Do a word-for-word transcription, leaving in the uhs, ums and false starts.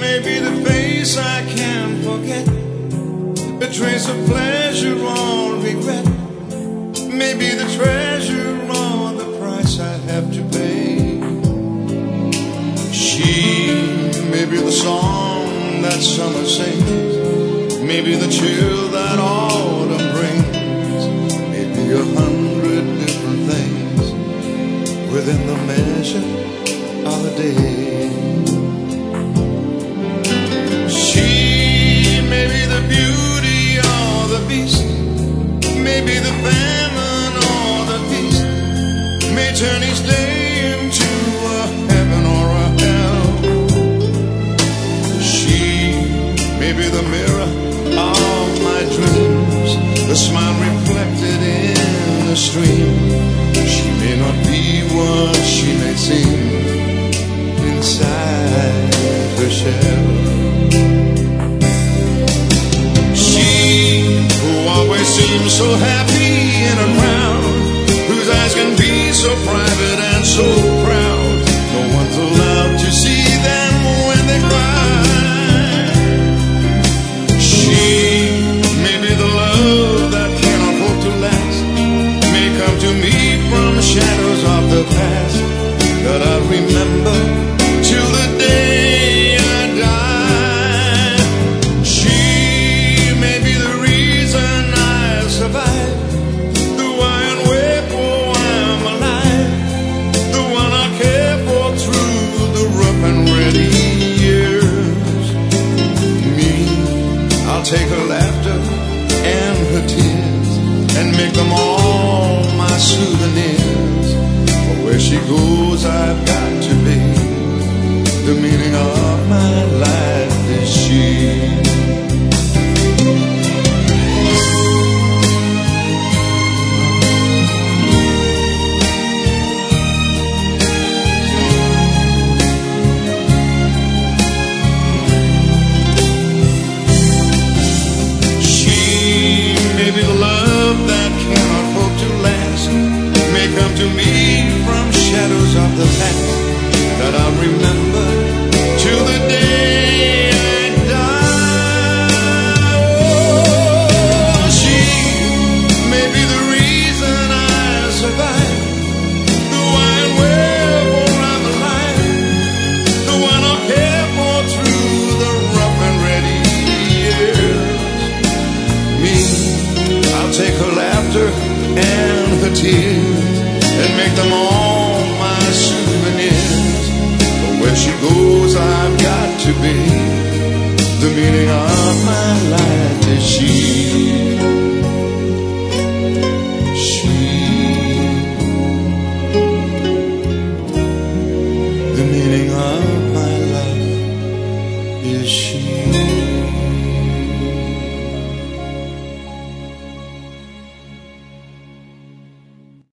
may be the face I can't forget, a trace of pleasure or regret, maybe the treasure or the price I have to pay. She may be the song that summer sings, maybe the chill that autumn brings, maybe a hundred different things within the measure of a day. She may be the beauty or the beast, maybe the famine or the feast, may turn each day into a heaven or a hell. She may be the mirror of my dreams, the smile reflected in the stream. She may not be what she may seem inside her shell. She who always seems so happy in a crowd, whose eyes can be so private and so proud, no one's allowed to see them when they cry. She may be the love that cannot hope to last, may come to me from shadows of the past that I'll remember till the day I die. She may be the reason I survive, the why and wherefore I'm alive, the one I care for through the rough and ready years. Me, I'll take her laughter and her tears and make them all my souvenirs. For where she goes I've got to be, the meaning of my life is she. Maybe the love that cannot hope to last may come to me from shadows of the past that I'll remember till the day I die. Oh, she may be the reason I survive, the why and wherefore I'm alive, the one I'll care for through the rough and ready years. Me, I'll take her laughter and her tears and make them all